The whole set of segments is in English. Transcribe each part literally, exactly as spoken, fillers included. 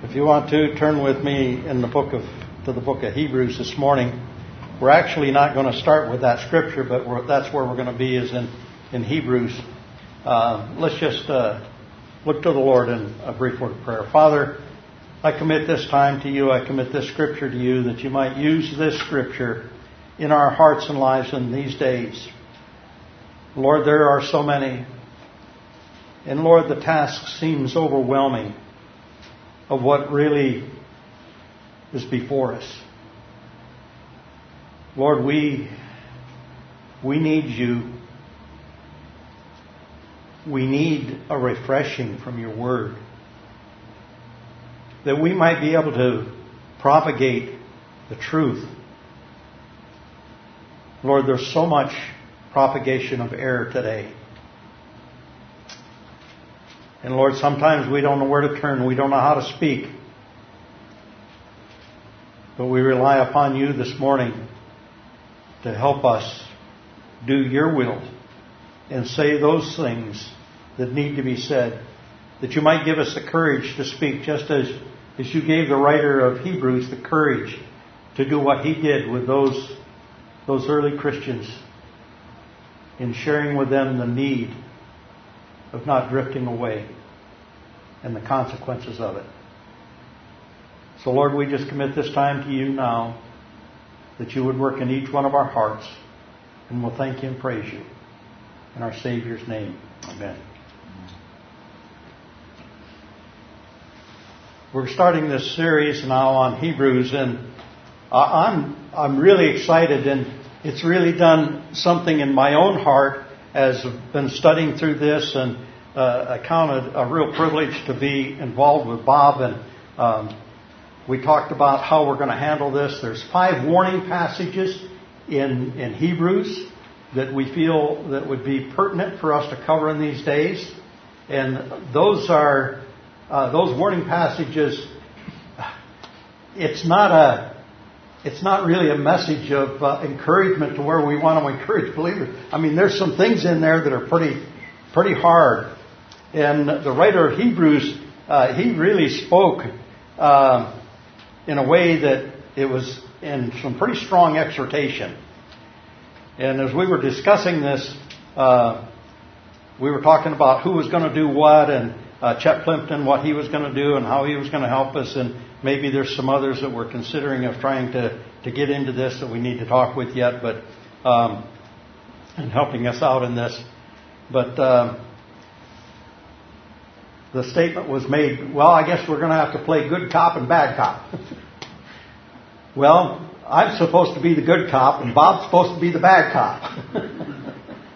If you want to, turn with me in the book of to the book of Hebrews this morning. We're actually not going to start with that scripture, but we're, that's where we're going to be is in, in Hebrews. Uh, let's just uh, look to the Lord in a brief word of prayer. Father, I commit this time to you. I commit this scripture to you that you might use this scripture in our hearts and lives in these days. Lord, there are so many. And Lord, the task seems overwhelming of what really is before us. Lord, we, we need you. We need a refreshing from your word, that we might be able to propagate the truth. Lord, there's so much propagation of error today. And Lord, sometimes we don't know where to turn. We don't know how to speak. But we rely upon you this morning to help us do your will and say those things that need to be said. That you might give us the courage to speak, just as, as you gave the writer of Hebrews the courage to do what he did with those, those early Christians in sharing with them the need of not drifting away and the consequences of it. So Lord, we just commit this time to you now, that you would work in each one of our hearts, and we'll thank you and praise you. In our Savior's name, amen. We're starting this series now on Hebrews, and I'm I'm really excited, and it's really done something in my own heart as I've been studying through this, and uh, I counted a real privilege to be involved with Bob, and um, we talked about how we're going to handle this. There's five warning passages in in Hebrews that we feel that would be pertinent for us to cover in these days, and those are uh, those warning passages. It's not a It's not really a message of uh, encouragement to where we want to encourage believers. I mean, there's some things in there that are pretty, pretty hard. And the writer of Hebrews, uh, he really spoke uh, in a way that it was in some pretty strong exhortation. And as we were discussing this, uh, we were talking about who was going to do what, and uh, Chet Plimpton, what he was going to do, and how he was going to help us, and maybe there's some others that we're considering of trying to, to get into this that we need to talk with yet, but um, and helping us out in this. But um, the statement was made, well, I guess we're going to have to play good cop and bad cop. Well, I'm supposed to be the good cop, and Bob's supposed to be the bad cop.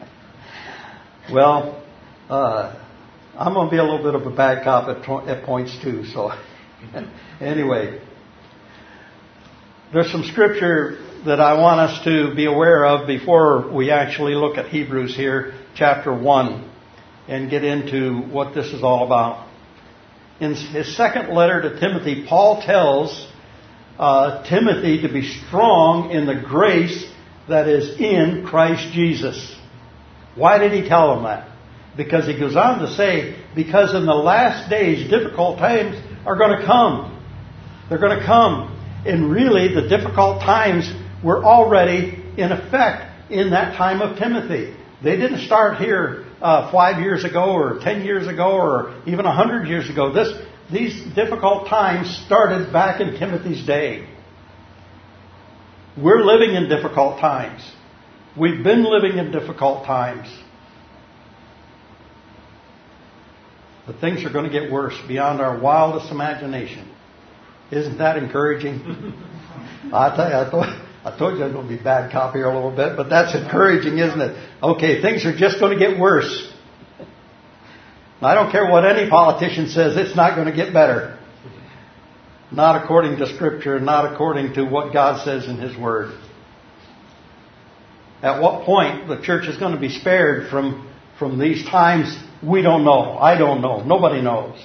Well, uh, I'm going to be a little bit of a bad cop at, to- at points too, so... Anyway, there's some scripture that I want us to be aware of before we actually look at Hebrews here, chapter one, and get into what this is all about. In his second letter to Timothy, Paul tells uh, Timothy to be strong in the grace that is in Christ Jesus. Why did he tell him that? Because he goes on to say, because in the last days, difficult times are going to come. They're going to come. And really, the difficult times were already in effect in that time of Timothy. They didn't start here uh, five years ago or ten years ago or even a hundred years ago. This, these difficult times started back in Timothy's day. We're living in difficult times. We've been living in difficult times. But things are going to get worse beyond our wildest imagination. Isn't that encouraging? I tell you, I, thought, I told you I was going to be bad cop here a little bit, but that's encouraging, isn't it? Okay, things are just going to get worse. I don't care what any politician says, it's not going to get better. Not according to Scripture, not according to what God says in His Word. At what point the church is going to be spared from, from these times, we don't know. I don't know. Nobody knows.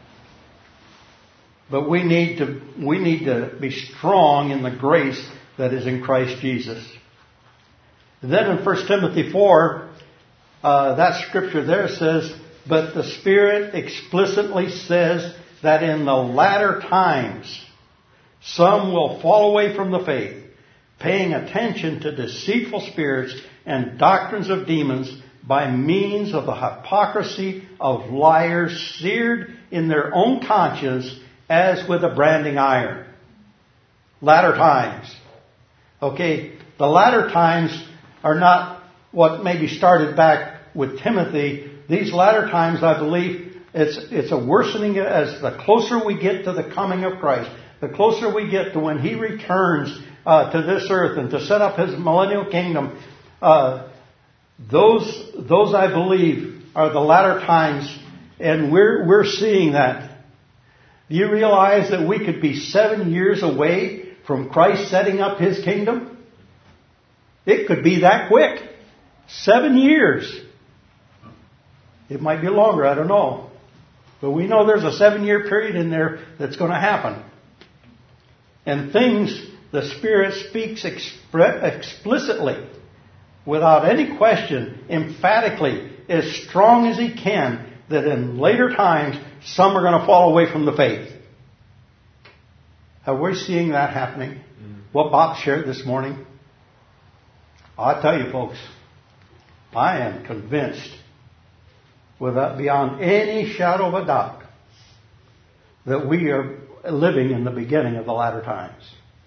But we need to we need to be strong in the grace that is in Christ Jesus. Then in First Timothy four, uh, that scripture there says, but the Spirit explicitly says that in the latter times some will fall away from the faith, paying attention to deceitful spirits and doctrines of demons by means of the hypocrisy of liars seared in their own conscience as with a branding iron. Latter times. Okay, the latter times are not what maybe started back with Timothy. These latter times, I believe, it's it's a worsening as the closer we get to the coming of Christ, the closer we get to when He returns uh, to this earth and to set up His millennial kingdom. Uh, those those I believe are the latter times, and we're we're seeing that. Do you realize that we could be seven years away from Christ setting up His kingdom? It could be that quick. Seven years. It might be longer, I don't know. But we know there's a seven-year period in there that's going to happen. And things the Spirit speaks expre- explicitly, without any question, emphatically, as strong as He can, that in later times, some are going to fall away from the faith. Are we seeing that happening? Mm. What Bob shared this morning? I'll tell you folks, I am convinced, without beyond any shadow of a doubt, that we are living in the beginning of the latter times.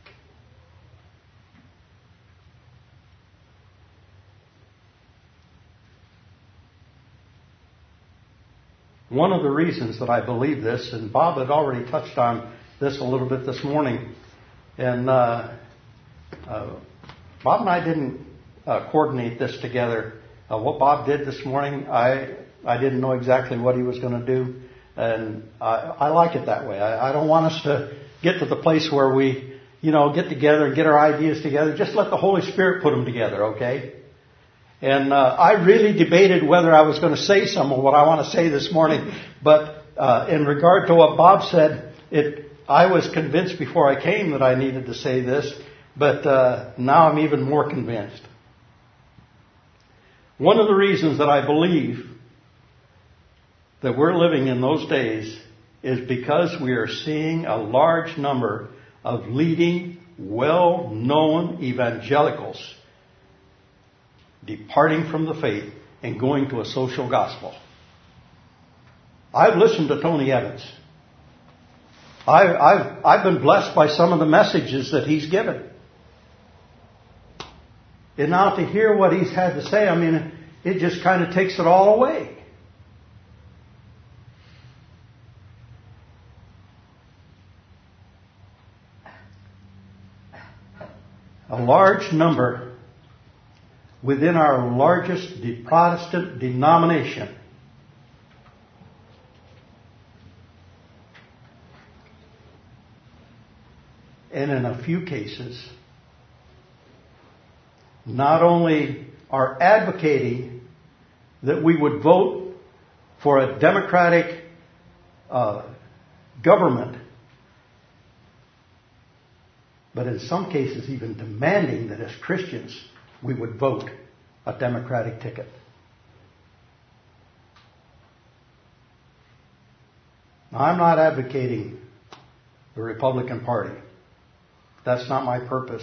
One of the reasons that I believe this, and Bob had already touched on this a little bit this morning, and uh, uh, Bob and I didn't uh, coordinate this together. Uh, what Bob did this morning, I I didn't know exactly what he was going to do, and I, I like it that way. I, I don't want us to get to the place where we, you know, get together and get our ideas together. Just let the Holy Spirit put them together, okay? And uh, I really debated whether I was going to say some of what I want to say this morning, but uh, in regard to what Bob said, it I was convinced before I came that I needed to say this, but uh, now I'm even more convinced. One of the reasons that I believe that we're living in those days is because we are seeing a large number of leading, well-known evangelicals departing from the faith and going to a social gospel. I've listened to Tony Evans. I, I've, I've been blessed by some of the messages that he's given. And now to hear what he's had to say, I mean, it just kind of takes it all away. A large number within our largest Protestant denomination and in a few cases not only are advocating that we would vote for a democratic uh, government, but in some cases even demanding that as Christians we would vote a Democratic ticket. Now, I'm not advocating the Republican Party. That's not my purpose.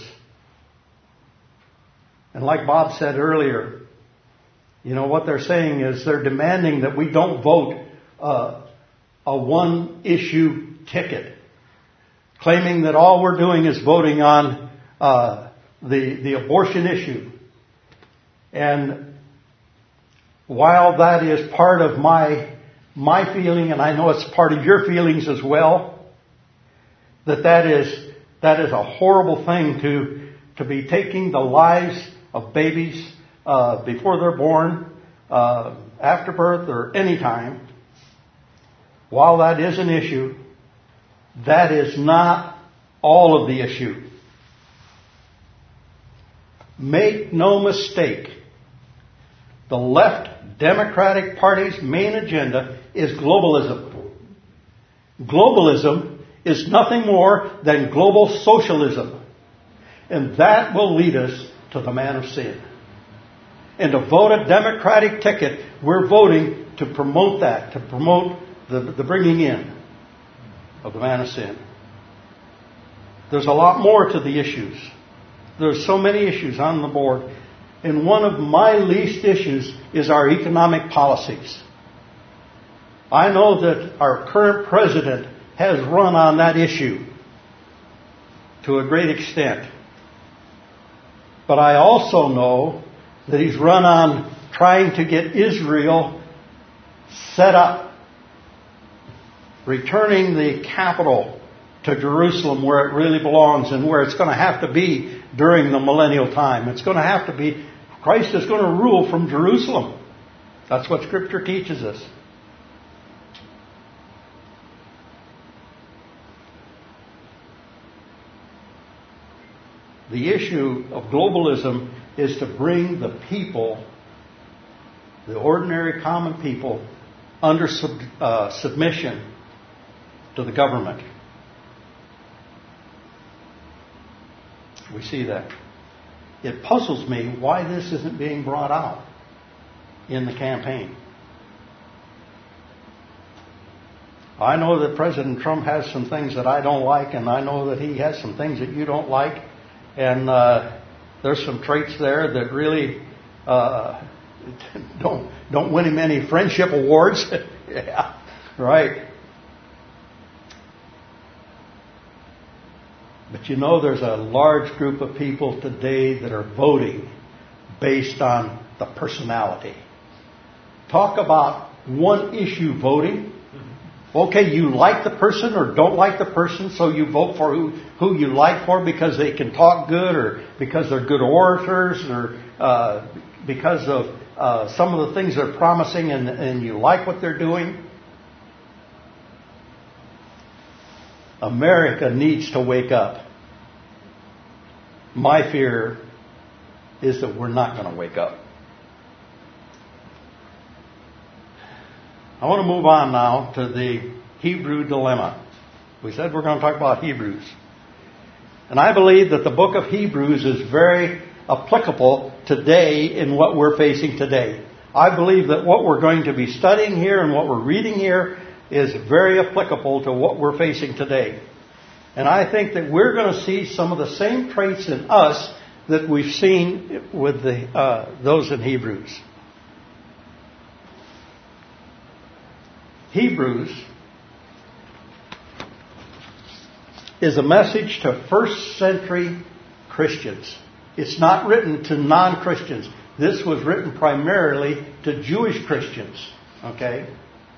And like Bob said earlier, you know, what they're saying is they're demanding that we don't vote uh, a one-issue ticket, claiming that all we're doing is voting on uh, the, the abortion issue. And while that is part of my my feeling, and I know it's part of your feelings as well, that that is that is a horrible thing to to be taking the lives of babies uh, before they're born, uh, after birth, or any time. While that is an issue, that is not all of the issue. Make no mistake, the left Democratic Party's main agenda is globalism. Globalism is nothing more than global socialism. And that will lead us to the man of sin. And to vote a Democratic ticket, we're voting to promote that, to promote the, the bringing in. of the man of sin. There's a lot more to the issues. There's so many issues on the board. And one of my least issues is our economic policies. I know that our current president has run on that issue to a great extent. But I also know that he's run on trying to get Israel set up, returning the capital to Jerusalem where it really belongs and where it's going to have to be during the millennial time. It's going to have to be, Christ is going to rule from Jerusalem. That's what Scripture teaches us. The issue of globalism is to bring the people, the ordinary common people, under sub, uh, submission to the government. We see that. It puzzles me why this isn't being brought out in the campaign. I know that President Trump has some things that I don't like, and I know that he has some things that you don't like. And uh, there's some traits there that really uh, don't don't win him any friendship awards. Yeah, right. But you know, there's a large group of people today that are voting based on the personality. Talk about one issue voting. Okay, you like the person or don't like the person, so you vote for who, who you like for because they can talk good or because they're good orators or uh, because of uh, some of the things they're promising and, and you like what they're doing. America needs to wake up. My fear is that we're not going to wake up. I want to move on now to the Hebrew dilemma. We said we're going to talk about Hebrews. And I believe that the book of Hebrews is very applicable today in what we're facing today. I believe that what we're going to be studying here and what we're reading here is very applicable to what we're facing today. And I think that we're going to see some of the same traits in us that we've seen with the uh, those in Hebrews. Hebrews is a message to first century Christians. It's not written to non-Christians. This was written primarily to Jewish Christians. Okay?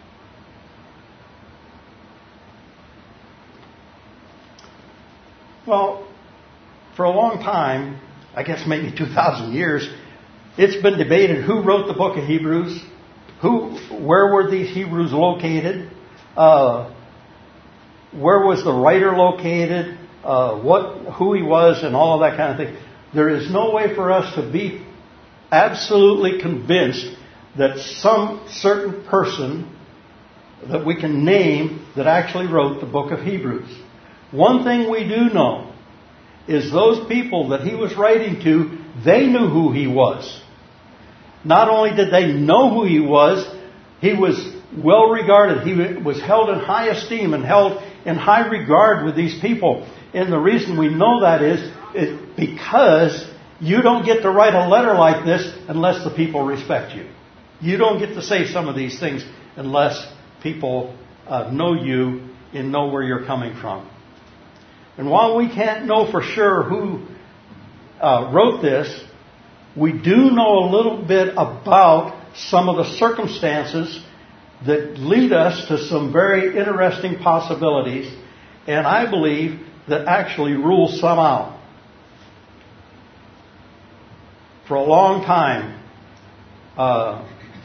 Well, for a long time, I guess maybe two thousand years, it's been debated who wrote the book of Hebrews. Who, where were these Hebrews located? Uh, where was the writer located? Uh, what, who he was, and all of that kind of thing. There is no way for us to be absolutely convinced that some certain person that we can name that actually wrote the book of Hebrews. One thing we do know is those people that he was writing to, they knew who he was. Not only did they know who he was, he was well regarded. He was held in high esteem and held in high regard with these people. And the reason we know that is, is because you don't get to write a letter like this unless the people respect you. You don't get to say some of these things unless people uh, know you and know where you're coming from. And while we can't know for sure who uh, wrote this, we do know a little bit about some of the circumstances that lead us to some very interesting possibilities, and I believe that actually rule some out. For a long time, uh,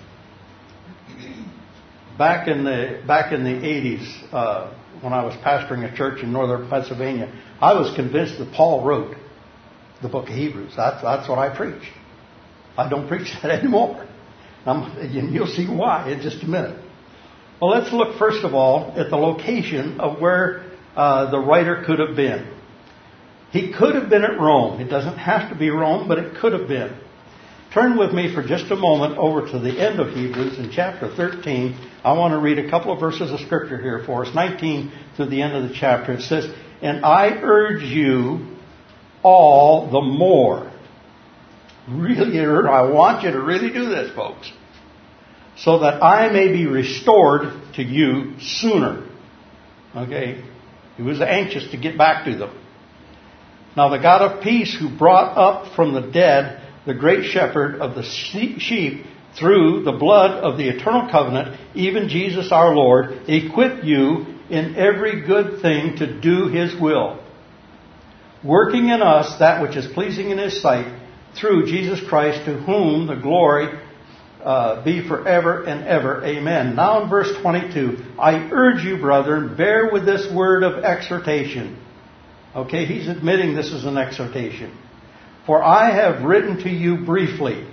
back in the back in the eighties, uh, when I was pastoring a church in northern Pennsylvania, I was convinced that Paul wrote the book of Hebrews. That's, that's what I preach. I don't preach that anymore. I'm, and you'll see why in just a minute. Well, let's look first of all at the location of where uh, the writer could have been. He could have been at Rome. It doesn't have to be Rome, but it could have been. Turn with me for just a moment over to the end of Hebrews in chapter thirteen. I want to read a couple of verses of Scripture here for us, nineteen to the end of the chapter. It says, "And I urge you all the more." Really, I want you to really do this, folks. "So that I may be restored to you sooner." Okay? He was anxious to get back to them. "Now the God of peace, who brought up from the dead the great shepherd of the sheep through the blood of the eternal covenant, even Jesus our Lord, equip you in every good thing to do His will, working in us that which is pleasing in His sight, through Jesus Christ, to whom the glory uh, be forever and ever. Amen." Now in verse twenty-two, "I urge you, brethren, bear with this word of exhortation." Okay, he's admitting this is an exhortation. "For I have written to you briefly.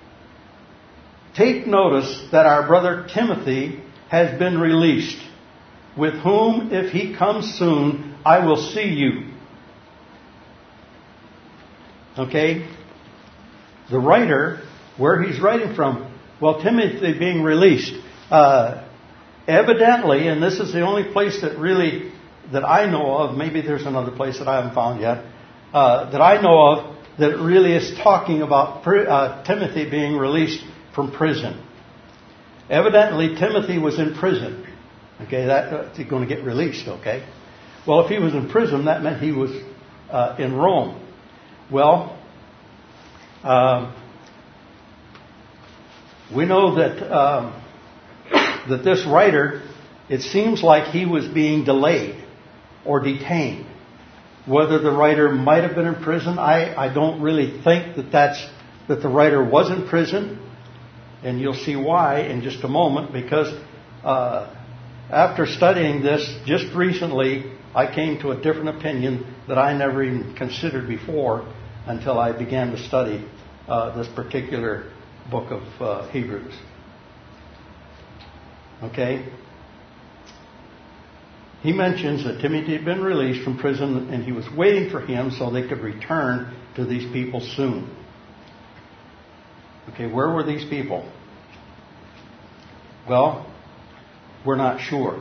Take notice that our brother Timothy has been released, with whom, if he comes soon, I will see you." Okay? The writer, where he's writing from, well, Timothy being released, uh, evidently, and this is the only place that really, that I know of, maybe there's another place that I haven't found yet, uh, that I know of, that it really is talking about uh, Timothy being released from prison. Evidently, Timothy was in prison. Okay, that uh, he's going to get released. Okay, well, if he was in prison, that meant he was uh, in Rome. Well, um, we know that um, that this writer, it seems like he was being delayed or detained. Whether the writer might have been in prison, I, I don't really think that that's that the writer was in prison, and you'll see why in just a moment. Because uh, after studying this just recently, I came to a different opinion that I never even considered before until I began to study uh, this particular book of uh, Hebrews. Okay? He mentions that Timothy had been released from prison and he was waiting for him so they could return to these people soon. Okay, where were these people? Well, we're not sure.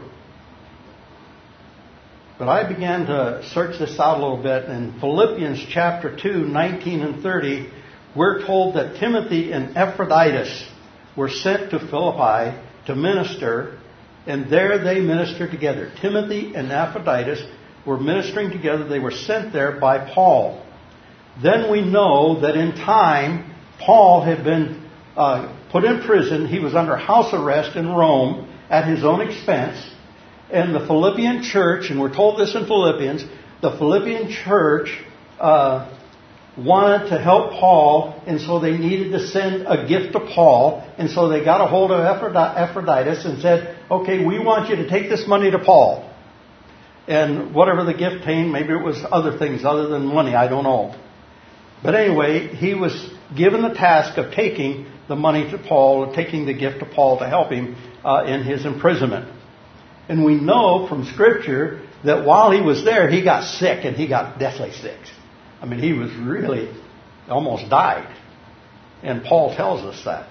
But I began to search this out a little bit. In Philippians chapter two, nineteen and thirty, we're told that Timothy and Epaphroditus were sent to Philippi to minister, and there they ministered together. Timothy and Epaphroditus were ministering together. They were sent there by Paul. Then we know that in time, Paul had been uh, put in prison. He was under house arrest in Rome at his own expense. And the Philippian church, and we're told this in Philippians, the Philippian church uh, wanted to help Paul, and so they needed to send a gift to Paul. And so they got a hold of Epaphroditus and said, okay, we want you to take this money to Paul. And whatever the gift came, maybe it was other things other than money, I don't know. But anyway, he was given the task of taking the money to Paul, or taking the gift to Paul to help him uh, in his imprisonment. And we know from Scripture that while he was there, he got sick, and he got deathly sick. I mean, he was really almost died. And Paul tells us that.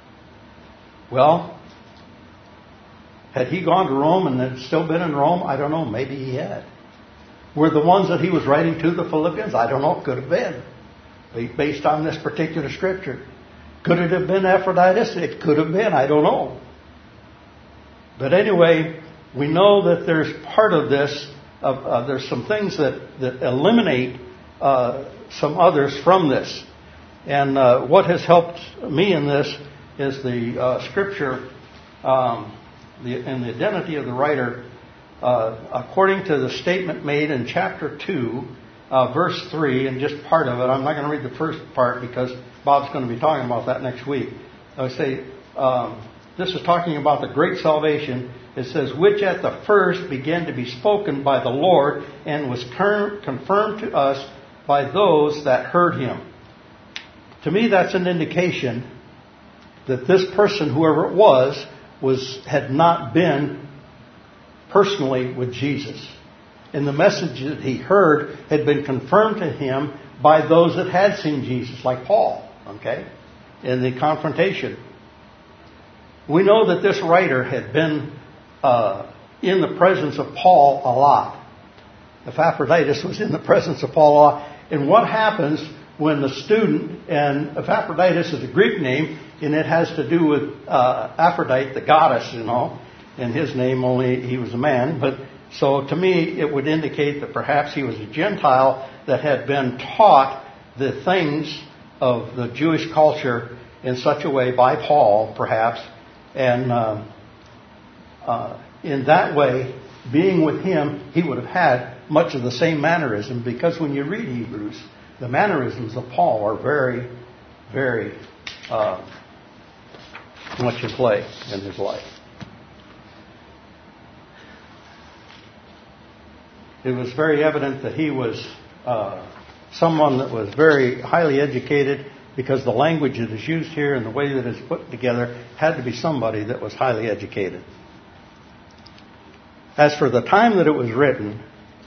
Well, had he gone to Rome and had still been in Rome? I don't know. Maybe he had. Were the ones that he was writing to the Philippians? I don't know. Could have been. Based on this particular Scripture. Could it have been Epaphroditus? It could have been. I don't know. But anyway, we know that there's part of this. Uh, uh, there's some things that, that eliminate uh, some others from this. And uh, what has helped me in this is the uh, Scripture um, the, and the identity of the writer. Uh, according to the statement made in chapter two, uh, verse three, and just part of it. I'm not going to read the first part because Bob's going to be talking about that next week. I say um, this is talking about the great salvation. It says, which at the first began to be spoken by the Lord and was confirmed to us by those that heard him. To me, that's an indication that this person, whoever it was, was had not been personally with Jesus. And the message that he heard had been confirmed to him by those that had seen Jesus, like Paul, okay, in the confrontation. We know that this writer had been uh, in the presence of Paul a lot. Epaphroditus was in the presence of Paul a lot. And what happens when the student, and Epaphroditus is a Greek name, and it has to do with uh, Aphrodite, the goddess, you know, and his name only, he was a man. But so to me, it would indicate that perhaps he was a Gentile that had been taught the things of the Jewish culture in such a way by Paul, perhaps, and uh, uh, in that way, being with him, he would have had much of the same mannerism, because when you read Hebrews, the mannerisms of Paul are very, very uh, much in play in his life. It was very evident that he was uh, someone that was very highly educated, because the language that is used here and the way that it's put together had to be somebody that was highly educated. As for the time that it was written,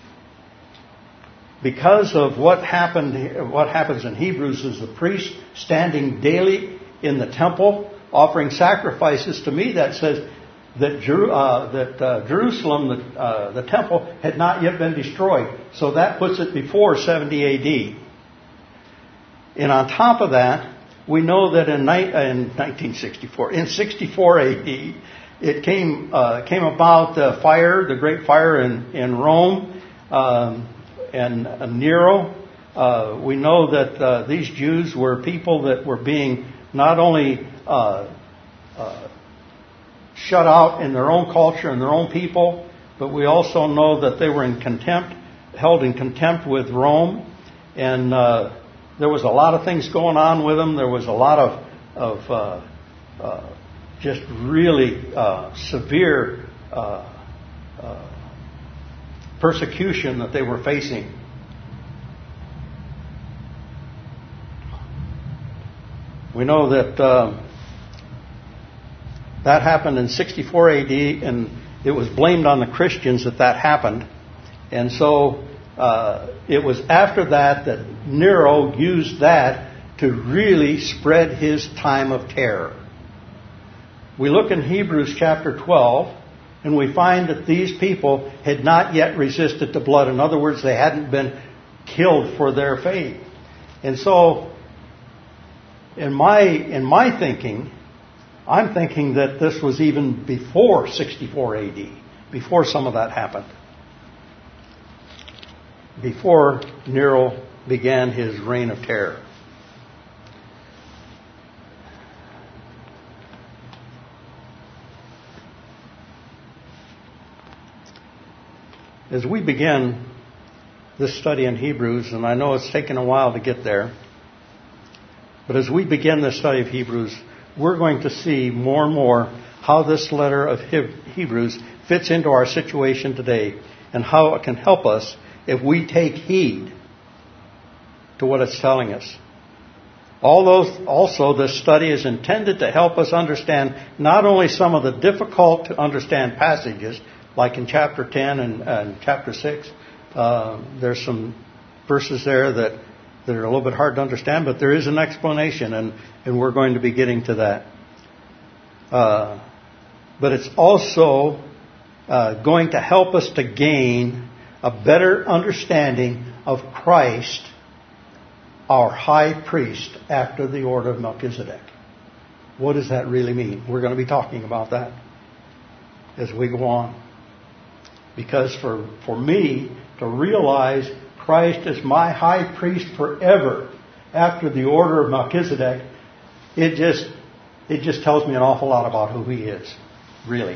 because of what happened, what happens in Hebrews is the priest standing daily in the temple offering sacrifices. To me, that says that, Jeru- uh, that uh, Jerusalem, the, uh, the temple, had not yet been destroyed. So that puts it before seventy A D. And on top of that, we know that in, ni- in nineteen sixty-four, in sixty-four A D, it came uh, came about the fire, the great fire in in Rome, um, and uh, Nero. Uh, we know that uh, these Jews were people that were being not only uh, uh, shut out in their own culture and their own people, but we also know that they were in contempt, held in contempt with Rome, and uh, there was a lot of things going on with them. There was a lot of of uh, uh, just really uh, severe uh, uh, persecution that they were facing. We know that uh, that happened in sixty-four A D, and it was blamed on the Christians that that happened. And so uh, it was after that that Nero used that to really spread his time of terror. We look in Hebrews chapter twelve, and we find that these people had not yet resisted to blood. In other words, they hadn't been killed for their faith. And so, in my in my thinking, I'm thinking that this was even before sixty-four A D, before some of that happened, before Nero began his reign of terror. As we begin this study in Hebrews, and I know it's taken a while to get there, but as we begin this study of Hebrews, we're going to see more and more how this letter of Hebrews fits into our situation today, and how it can help us if we take heed to what it's telling us. Although also this study is intended to help us understand not only some of the difficult to understand passages, like in chapter ten and, and chapter six, uh, there's some verses there that, that are a little bit hard to understand, but there is an explanation, and, and we're going to be getting to that. Uh, but it's also uh, going to help us to gain a better understanding of Christ, our high priest, after the order of Melchizedek. What does that really mean? We're going to be talking about that as we go on. Because for, for me to realize Christ is my high priest forever after the order of Melchizedek, it just it just tells me an awful lot about who he is, really.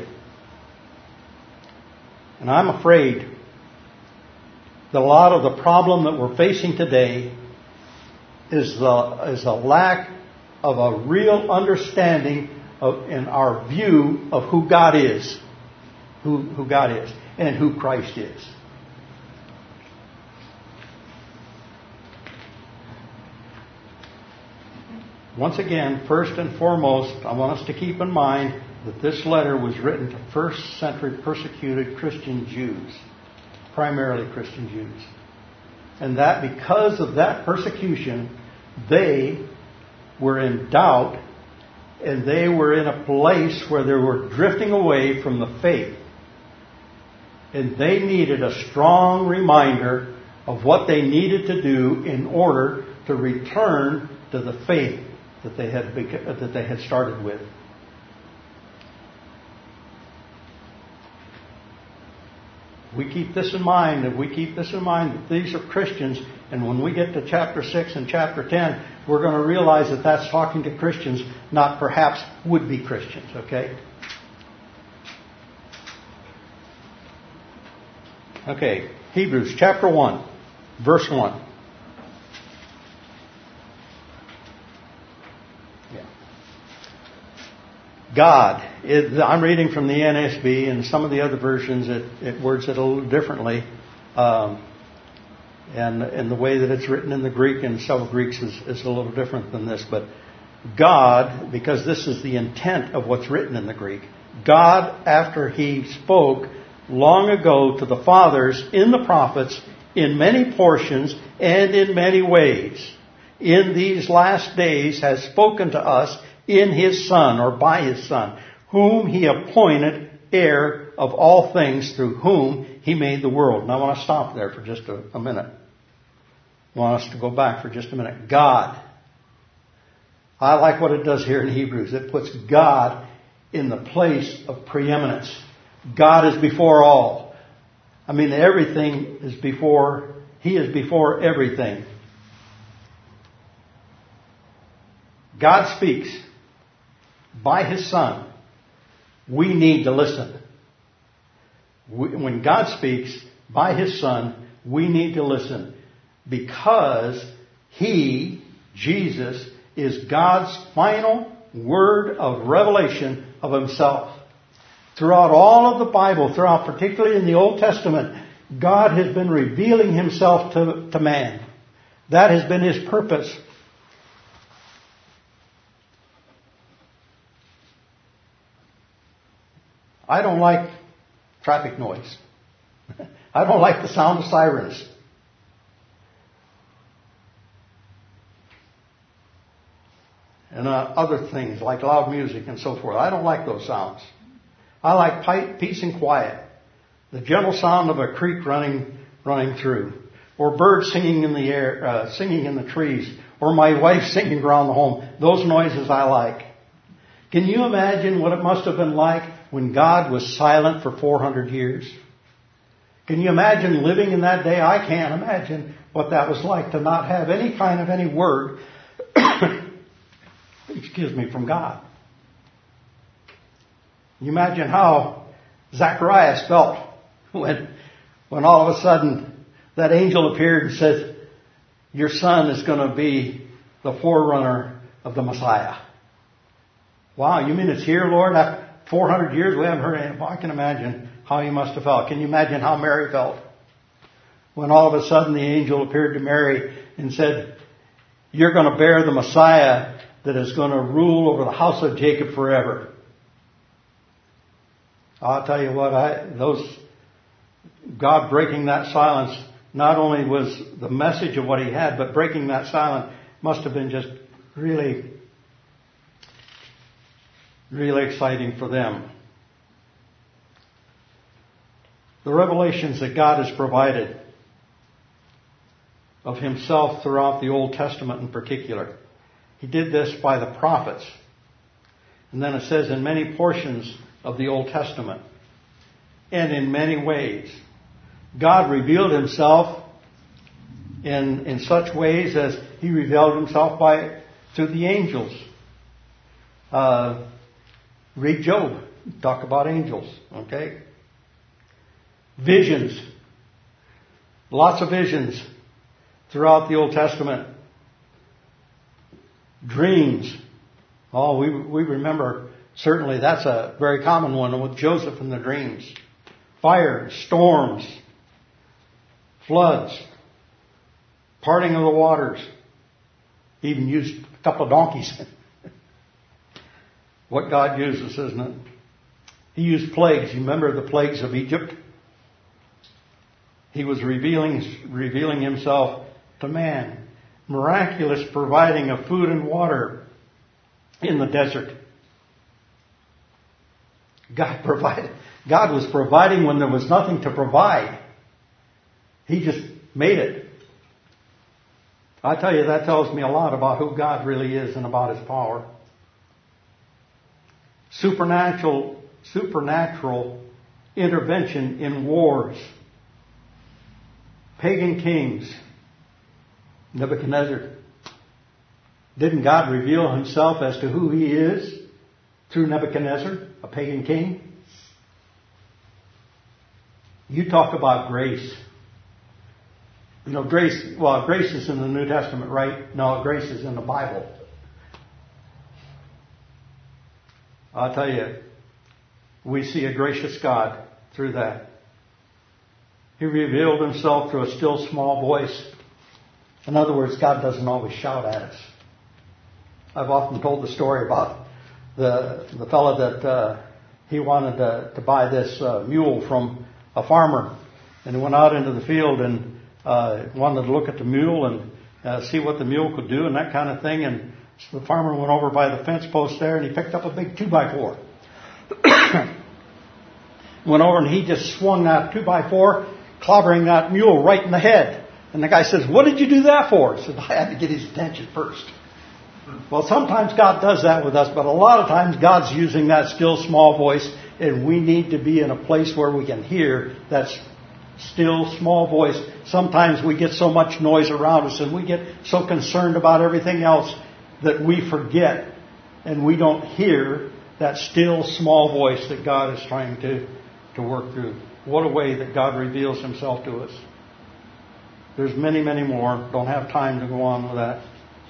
And I'm afraid that a lot of the problem that we're facing today is the is a lack of a real understanding of in our view of who God is, who who God is, and who Christ is. Once again, first and foremost, I want us to keep in mind that this letter was written to first century persecuted Christian Jews, primarily Christian Jews. And that because of that persecution, they were in doubt, and they were in a place where they were drifting away from the faith. And they needed a strong reminder of what they needed to do in order to return to the faith that they had that they had started with. We keep this in mind, and we keep this in mind that these are Christians, and when we get to chapter six and chapter ten, we're going to realize that that's talking to Christians, not perhaps would-be Christians, okay? Okay, Hebrews chapter one, verse one. Yeah. God, it, I'm reading from the N S B, and some of the other versions it, it words it a little differently. Um, and, and the way that it's written in the Greek and several Greeks is, is a little different than this. But God, because this is the intent of what's written in the Greek, God, after He spoke long ago to the fathers in the prophets in many portions and in many ways, in these last days has spoken to us in His Son, or by His Son, whom He appointed heir of all things, through whom He made the world. And I want to stop there for just a, a minute. I want us to go back for just a minute. God. I like what it does here in Hebrews. It puts God in the place of preeminence. God is before all. I mean, everything is before, He is before everything. God speaks by His Son. We need to listen. When God speaks by His Son, we need to listen, because He, Jesus, is God's final word of revelation of Himself. Throughout all of the Bible, throughout particularly in the Old Testament, God has been revealing Himself to, to man. That has been His purpose. I don't like traffic noise. I don't like the sound of sirens. And uh, other things like loud music and so forth. I don't like those sounds. I like peace and quiet. The gentle sound of a creek running running through, or birds singing in the air, uh, singing in the trees, or my wife singing around the home. Those noises I like. Can you imagine what it must have been like when God was silent for four hundred years? Can you imagine living in that day? I can't imagine what that was like, to not have any kind of any word, excuse me, from God. You imagine how Zacharias felt when, when all of a sudden that angel appeared and said, your son is going to be the forerunner of the Messiah. Wow, you mean it's here, Lord? After four hundred years, we haven't heard anything. Well, I can imagine how he must have felt. Can you imagine how Mary felt when all of a sudden the angel appeared to Mary and said, you're going to bear the Messiah that is going to rule over the house of Jacob forever. I'll tell you what, I, those, God breaking that silence, not only was the message of what He had, but breaking that silence must have been just really, really exciting for them. The revelations that God has provided of Himself throughout the Old Testament in particular. He did this by the prophets. And then it says in many portions of the Old Testament, and in many ways. God revealed Himself in, in such ways as He revealed Himself by through the angels. Uh, read Job. Talk about angels. Okay? Visions. Lots of visions throughout the Old Testament. Dreams. Oh, we we remember, certainly that's a very common one with Joseph and the dreams. Fire, storms, floods, parting of the waters. He even used a couple of donkeys. What God uses, isn't it? He used plagues. You remember the plagues of Egypt? He was revealing revealing Himself to man. Miraculous providing of food and water in the desert. God provided, God was providing when there was nothing to provide. He just made it. I tell you, that tells me a lot about who God really is and about His power. Supernatural, supernatural intervention in wars. Pagan kings. Nebuchadnezzar. Didn't God reveal Himself as to who He is through Nebuchadnezzar, a pagan king? You talk about grace. You know, grace, well, grace is in the New Testament, right? No, grace is in the Bible. I'll tell you, we see a gracious God through that. He revealed Himself through a still small voice. In other words, God doesn't always shout at us. I've often told the story about the the fellow that uh, he wanted to, to buy this uh, mule from a farmer, and he went out into the field and uh, wanted to look at the mule and uh, see what the mule could do and that kind of thing. And so the farmer went over by the fence post there and he picked up a big two by four. Went over and he just swung that two by four, clobbering that mule right in the head. And the guy says, "What did you do that for?" He said, "I had to get his attention first." Well, sometimes God does that with us, but a lot of times God's using that still small voice, and we need to be in a place where we can hear that still small voice. Sometimes we get so much noise around us and we get so concerned about everything else that we forget and we don't hear that still small voice that God is trying to, to work through. What a way that God reveals Himself to us. There's many, many more. Don't have time to go on with that.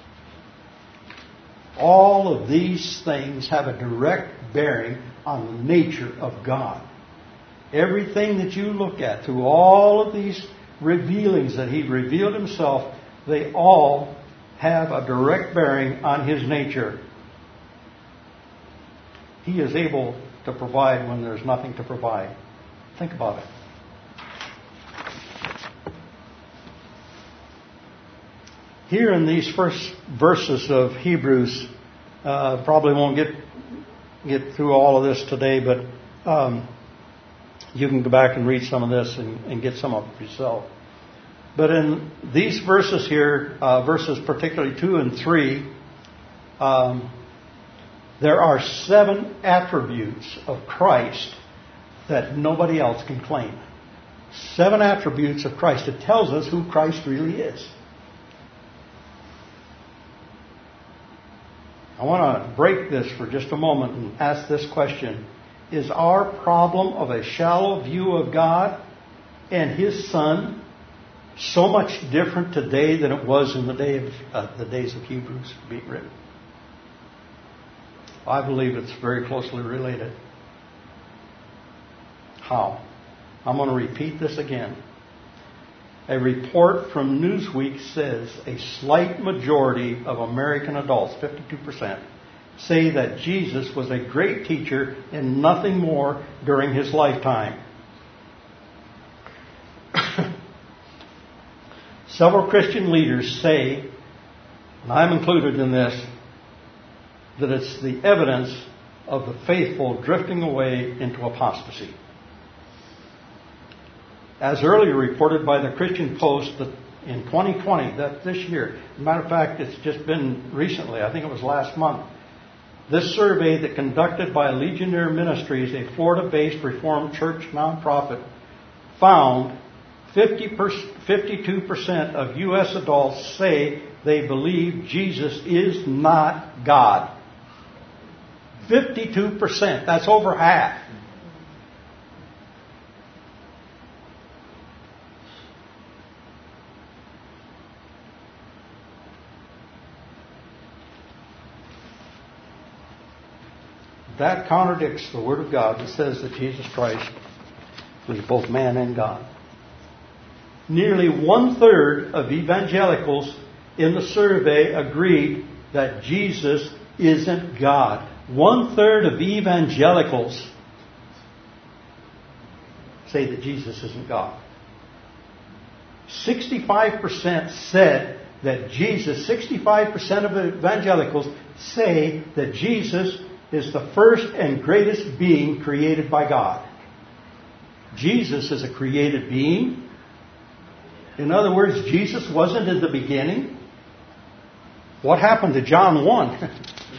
All of these things have a direct bearing on the nature of God. Everything that you look at through all of these revealings that He revealed Himself, they all have a direct bearing on His nature. He is able to provide when there's nothing to provide. Think about it. Here in these first verses of Hebrews, uh, probably won't get get through all of this today, but um, you can go back and read some of this and, and get some of it yourself. But in these verses here, uh, verses particularly two and three, um, there are seven attributes of Christ that nobody else can claim. Seven attributes of Christ. It tells us who Christ really is. I want to break this for just a moment and ask this question. Is our problem of a shallow view of God and His Son so much different today than it was in the day of uh, the days of Hebrews being written? I believe it's very closely related. How? I'm going to repeat this again. A report from Newsweek says a slight majority of American adults, fifty-two percent, say that Jesus was a great teacher and nothing more during His lifetime. Several Christian leaders say, and I'm included in this, that it's the evidence of the faithful drifting away into apostasy. As earlier reported by the Christian Post that in twenty twenty, that this year, as a matter of fact, it's just been recently, I think it was last month, this survey that conducted by Legionnaire Ministries, a Florida-based Reformed church nonprofit, found fifty-two percent of U S adults say they believe Jesus is not God. fifty-two percent. That's over half. That contradicts the Word of God that says that Jesus Christ was both man and God. Nearly one-third of evangelicals in the survey agreed that Jesus isn't God. One-third of evangelicals say that Jesus isn't God. sixty-five percent said that Jesus, sixty-five percent of evangelicals say that Jesus is the first and greatest being created by God. Jesus is a created being. In other words, Jesus wasn't in the beginning. What happened to John one?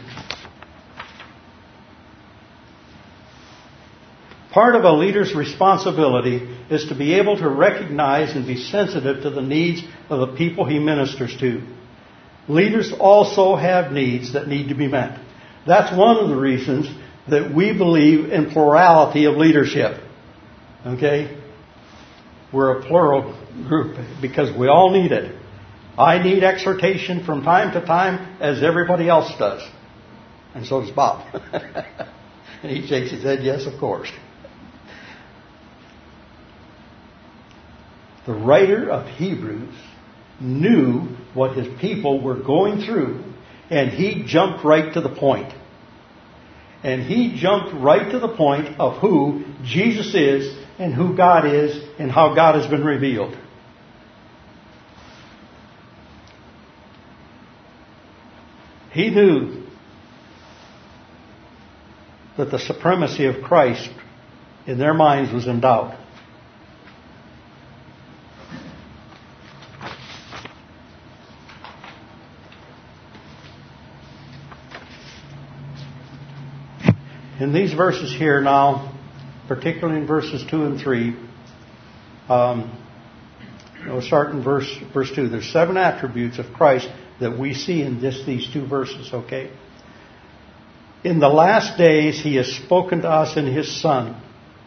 Part of a leader's responsibility is to be able to recognize and be sensitive to the needs of the people he ministers to. Leaders also have needs that need to be met. That's one of the reasons that we believe in plurality of leadership. Okay? We're a plural group because we all need it. I need exhortation from time to time as everybody else does. And so does Bob. And he shakes his head, yes, of course. The writer of Hebrews knew what his people were going through, and he jumped right to the point. And he jumped right to the point of who Jesus is and who God is and how God has been revealed. He knew that the supremacy of Christ in their minds was in doubt. In these verses here now, particularly in verses two and three, um, we'll start in verse verse two. There's seven attributes of Christ that we see in this these two verses. Okay. In the last days, He has spoken to us in His Son.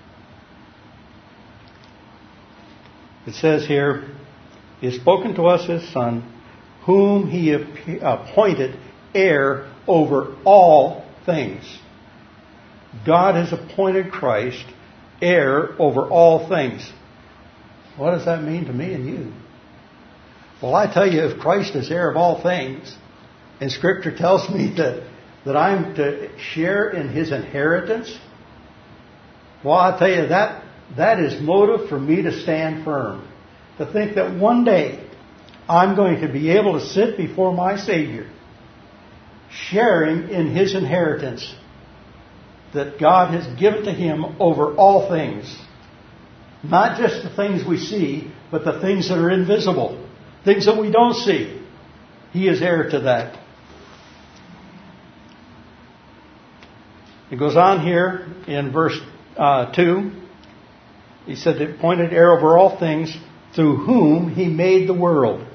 It says here, He has spoken to us His Son, whom He appointed heir over all things. God has appointed Christ heir over all things. What does that mean to me and you? Well, I tell you, if Christ is heir of all things, and Scripture tells me that, that I'm to share in His inheritance, well, I tell you, that that is motive for me to stand firm. To think that one day I'm going to be able to sit before my Savior, sharing in His inheritance that God has given to Him over all things. Not just the things we see, but the things that are invisible. Things that we don't see. He is heir to that. It goes on here in verse uh, two. He said, appointed heir over all things, through whom He made the world.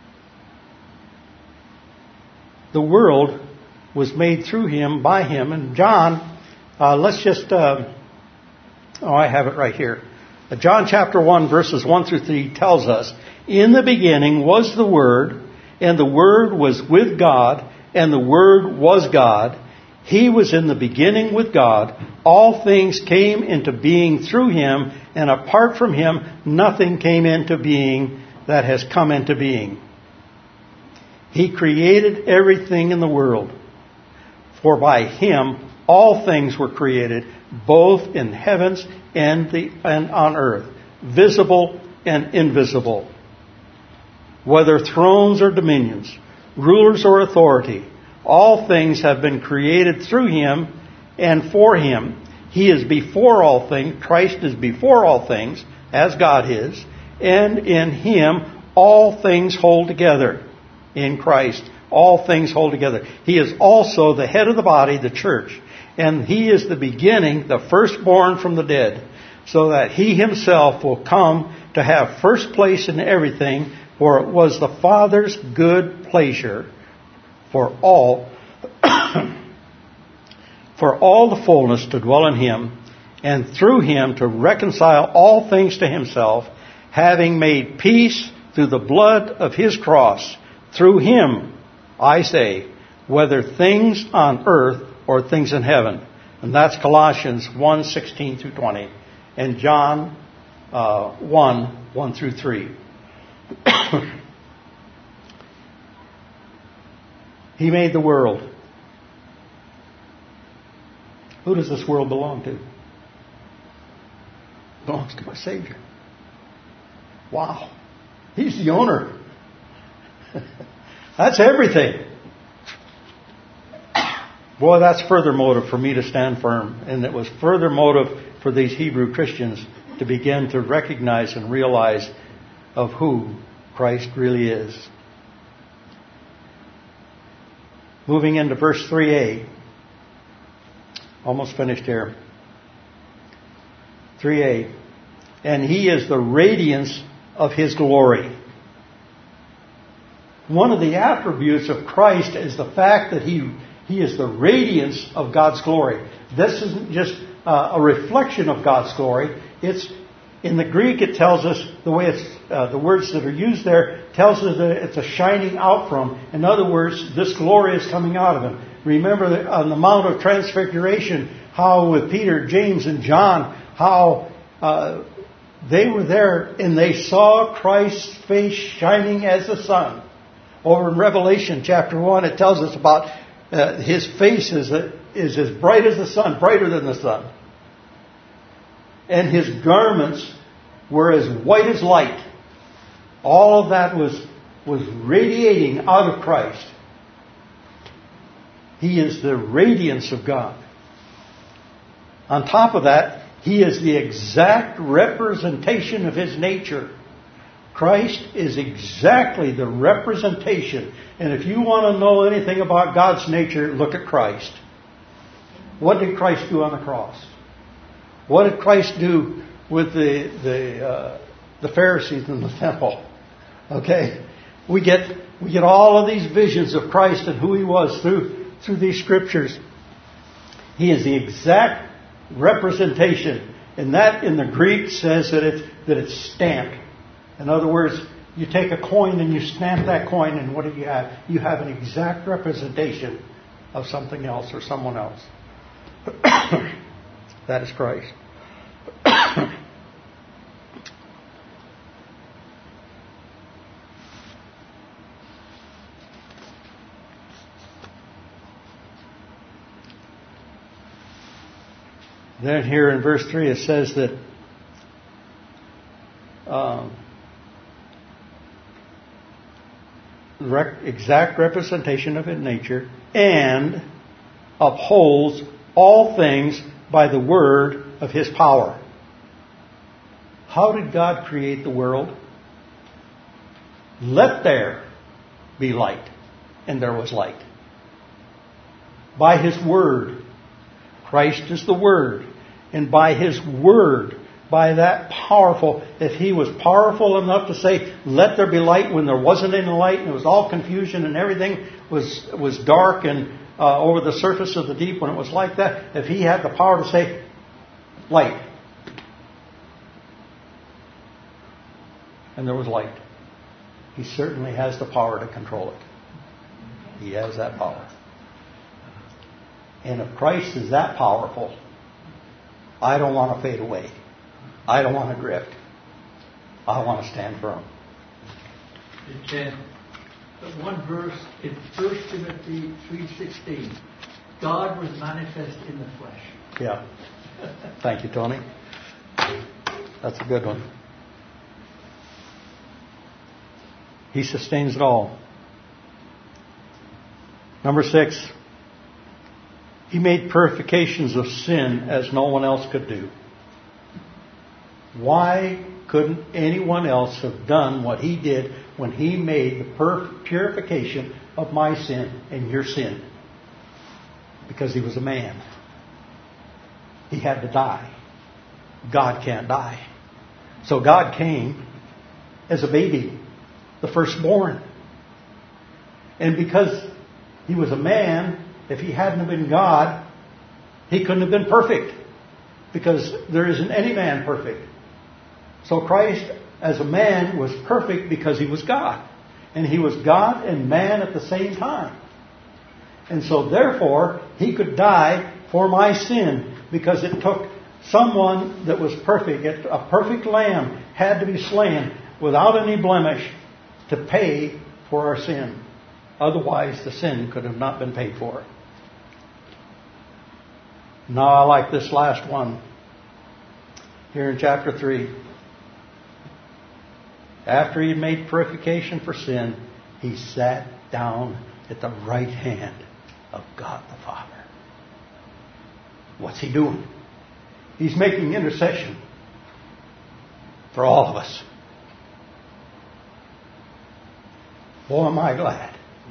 The world was made through Him, by Him. And John... Uh, let's just, uh, oh, I have it right here. Uh, John chapter one, verses one through three tells us, in the beginning was the Word, and the Word was with God, and the Word was God. He was in the beginning with God. All things came into being through Him, and apart from Him, nothing came into being that has come into being. He created everything in the world, for by Him all things were created, both in heavens and, the, and on earth, visible and invisible. Whether thrones or dominions, rulers or authority, all things have been created through Him and for Him. He is before all things. Christ is before all things, as God is. And in Him all things hold together. In Christ, all things hold together. He is also the head of the body, the church. And He is the beginning, the firstborn from the dead, so that He Himself will come to have first place in everything, for it was the Father's good pleasure for all, for all the fullness to dwell in Him, and through Him to reconcile all things to Himself, having made peace through the blood of His cross. Through Him, I say, whether things on earth or things in heaven. And that's Colossians one, sixteen through twenty. And John uh, one, one through three. He made the world. Who does this world belong to? It belongs to my Savior. Wow. He's the owner. That's everything. Boy, that's further motive for me to stand firm. And it was further motive for these Hebrew Christians to begin to recognize and realize of who Christ really is. Moving into verse three a. Almost finished here. three a. And He is the radiance of His glory. One of the attributes of Christ is the fact that He, he is the radiance of God's glory. This isn't just uh, a reflection of God's glory. It's in the Greek. It tells us the way it's uh, the words that are used there tells us that it's a shining out from. In other words, this glory is coming out of Him. Remember that on the Mount of Transfiguration, how with Peter, James, and John, how uh, they were there and they saw Christ's face shining as the sun. Over in Revelation chapter one, it tells us about uh, His face is, a, is as bright as the sun, brighter than the sun. And His garments were as white as light. All of that was, was radiating out of Christ. He is the radiance of God. On top of that, He is the exact representation of His nature. Christ is exactly the representation. And if you want to know anything about God's nature, look at Christ. What did Christ do on the cross? What did Christ do with the the uh, the Pharisees in the temple? Okay, we get we get all of these visions of Christ and who He was through through these scriptures. He is the exact representation, and that in the Greek says that it's that it's stamped. In other words, you take a coin and you stamp that coin, and what do you have? You have an exact representation of something else or someone else. That is Christ. Then here in verse three it says that um, rec- exact representation of His nature, and upholds all things by the word of His power. How did God create the world? Let there be light. And there was light. By His word. Christ is the Word. And by His Word, by that powerful, if He was powerful enough to say, let there be light when there wasn't any light and it was all confusion and everything was was dark and uh, over the surface of the deep when it was like that, if He had the power to say, light. And there was light. He certainly has the power to control it. He has that power. And if Christ is that powerful, I don't want to fade away. I don't want to drift. I want to stand firm. It, uh, one verse in First Timothy three sixteen. God was manifest in the flesh. Yeah. Thank you, Tony. That's a good one. He sustains it all. Number six. He made purifications of sin as no one else could do. Why couldn't anyone else have done what He did when He made the pur- purification of my sin and your sin? Because He was a man. He had to die. God can't die. So God came as a baby, the firstborn. And because He was a man, if He hadn't have been God, He couldn't have been perfect. Because there isn't any man perfect. So Christ, as a man, was perfect because He was God. And He was God and man at the same time. And so therefore, He could die for my sin because it took someone that was perfect. A perfect lamb had to be slain without any blemish to pay for our sin. Otherwise, the sin could have not been paid for. Now I like this last one. Here in chapter three. After He made purification for sin, He sat down at the right hand of God the Father. What's He doing? He's making intercession. for all of us. Boy, am I glad.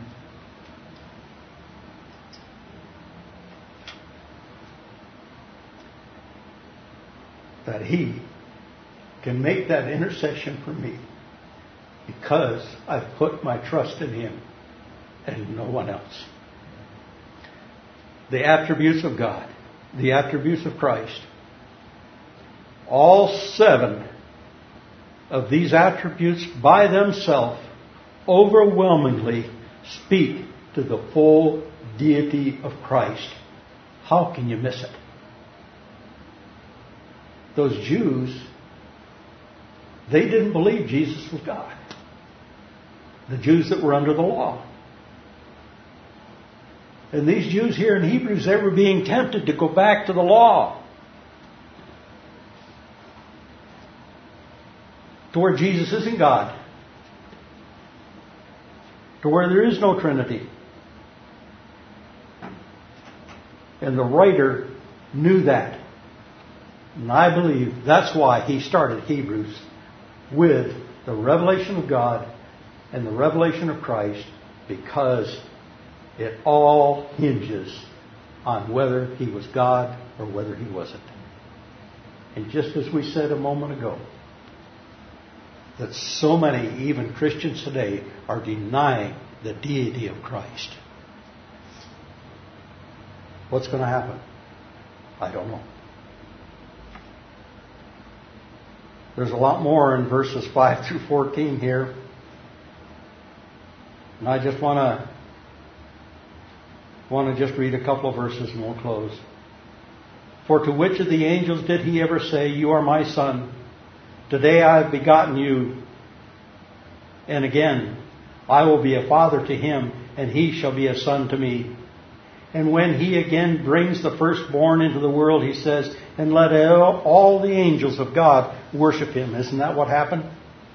That He can make that intercession for me because I've put my trust in Him and no one else. The attributes of God, the attributes of Christ, all seven of these attributes by themselves overwhelmingly speak to the full deity of Christ. How can you miss it? Those Jews, they didn't believe Jesus was God. The Jews that were under the law. And these Jews here in Hebrews, they were being tempted to go back to the law. To where Jesus isn't God. To where there is no Trinity. And the writer knew that. And I believe that's why he started Hebrews with the revelation of God and the revelation of Christ, because it all hinges on whether He was God or whether He wasn't. And just as we said a moment ago, that so many, even Christians today, are denying the deity of Christ. What's going to happen? I don't know. There's a lot more in verses five through fourteen here. And I just want to want to just read a couple of verses and we'll close. For to which of the angels did He ever say, "You are my Son, today I have begotten you"? And again, "I will be a father to him, and he shall be a son to me." And when He again brings the firstborn into the world, He says, "And let all the angels of God worship Him." Isn't that what happened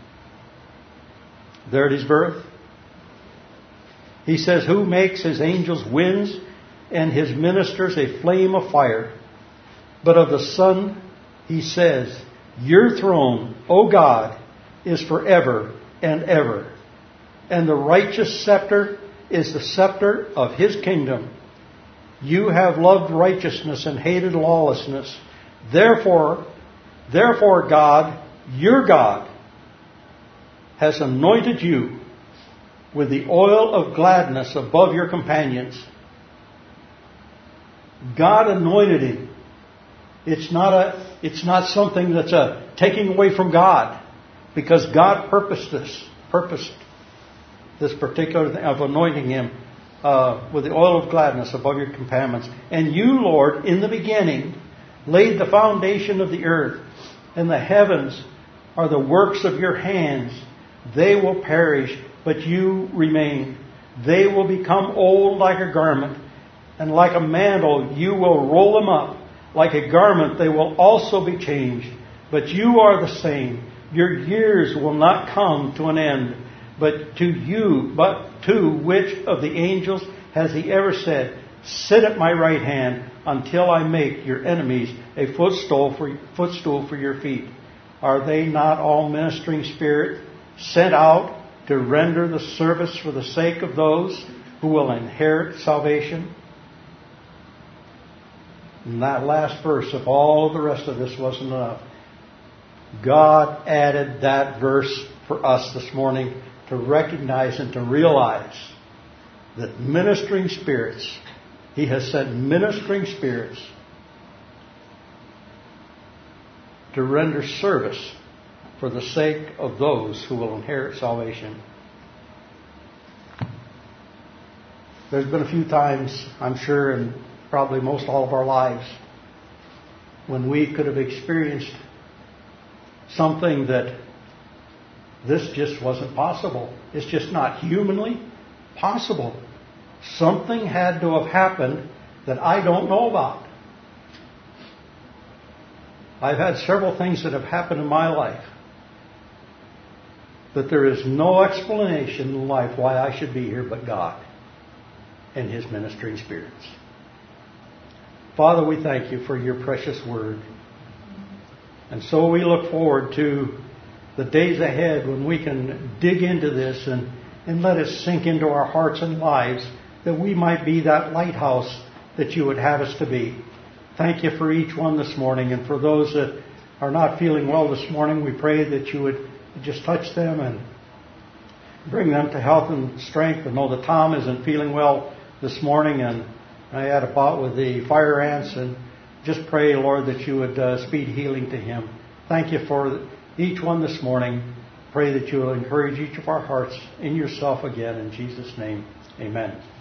there at His birth? He says, "Who makes His angels winds and His ministers a flame of fire?" But of the Son He says, "Your throne, O God, is forever and ever. And the righteous scepter is the scepter of His kingdom. You have loved righteousness and hated lawlessness. Therefore, therefore God, your God, has anointed you with the oil of gladness above your companions." God anointed Him. It's not a, it's not something that's a taking away from God, because God purposed this, purposed this particular thing of anointing Him uh, with the oil of gladness above your companions. "And you, Lord, in the beginning laid the foundation of the earth, and the heavens are the works of your hands. They will perish, but you remain. They will become old like a garment, and like a mantle you will roll them up. Like a garment they will also be changed. But you are the same. Your years will not come to an end. But to you, but to which of the angels has He ever said, 'Sit at my right hand until I make your enemies a footstool for, footstool for your feet'? Are they not all ministering spirits sent out to render the service for the sake of those who will inherit salvation?" And that last verse, if all the rest of this wasn't enough, God added that verse for us this morning to recognize and to realize that ministering spirits, He has sent ministering spirits to render service for the sake of those who will inherit salvation. There's been a few times, I'm sure, and probably most all of our lives, when we could have experienced something that this just wasn't possible. It's just not humanly possible. Something had to have happened that I don't know about. I've had several things that have happened in my life, but there is no explanation in life why I should be here but God and His ministering spirits. Father, we thank You for Your precious word. And so we look forward to the days ahead when we can dig into this and, and let it sink into our hearts and lives, that we might be that lighthouse that you would have us to be. Thank you for each one this morning. And for those that are not feeling well this morning, we pray that you would just touch them and bring them to health and strength. I know that Tom isn't feeling well this morning, and I had a bout with the fire ants, and just pray, Lord, that you would uh, speed healing to him. Thank you for each one this morning. Pray that you will encourage each of our hearts in yourself again. In Jesus' name, amen.